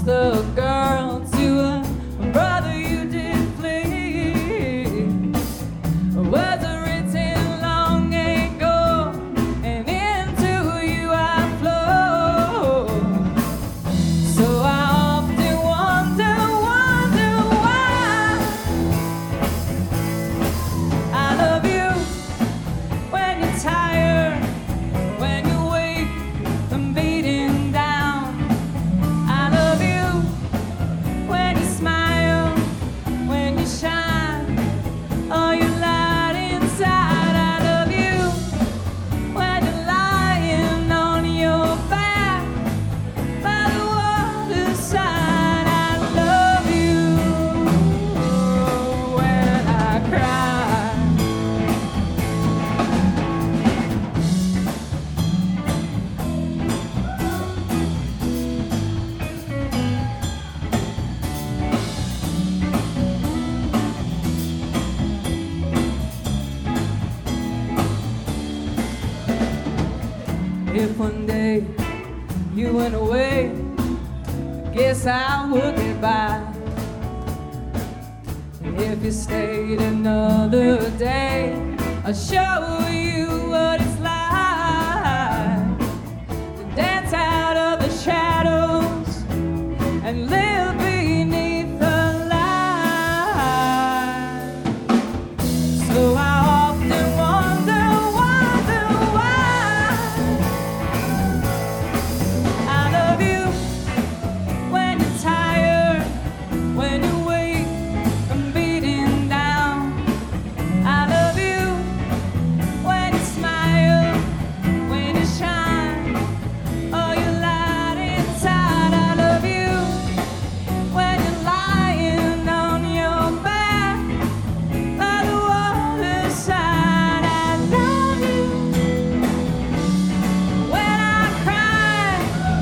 the girl to a brother you did flee. Words are written long ago, and into you I flow. So I often wonder why I love you when you're tired, when you wake and beating down. I love you when you smile, when you shine, oh you light inside. I love you when you're lying on your back by the waterside. I love you when I cry. If one day you went away, I guess I would get by. And if you stayed another day, I'll show you what it's like to dance out of the shadows and live beneath the light. So I often wonder why I love you when you're tired, when you wake and beating down. I love you when you smile, when you shine, oh you light inside. I love you when you're lying on your back by the waterside. I love you when I cry.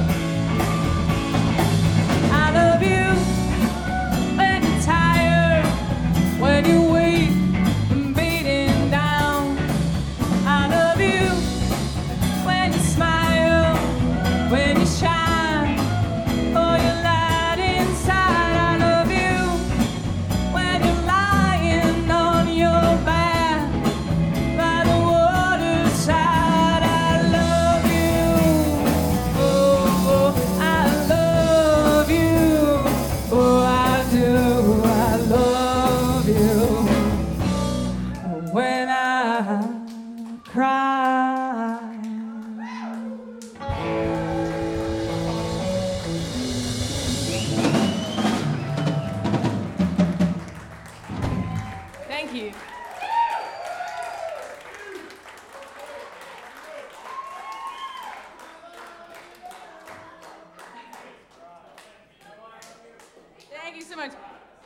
I love you when you're tired, when you wake and beating down. I love you when you smile, when you shine, oh you light inside. I love you when you're lying on your back by the waterside. I love you, oh I love you, oh I do. I love you when I cry. Thank you. Thank you so much.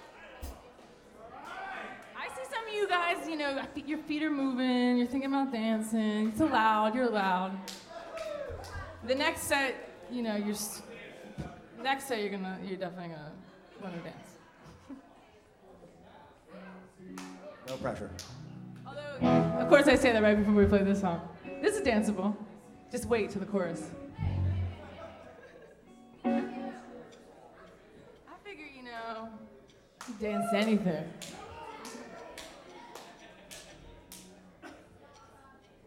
I see some of you guys, you know, your feet are moving, you're thinking about dancing. It's loud, you're loud. The next set, you know, you're definitely gonna want to dance. No pressure. Although, of course, I say that right before we play this song. This is danceable. Just wait till the chorus. I figure, you know, you dance to anything.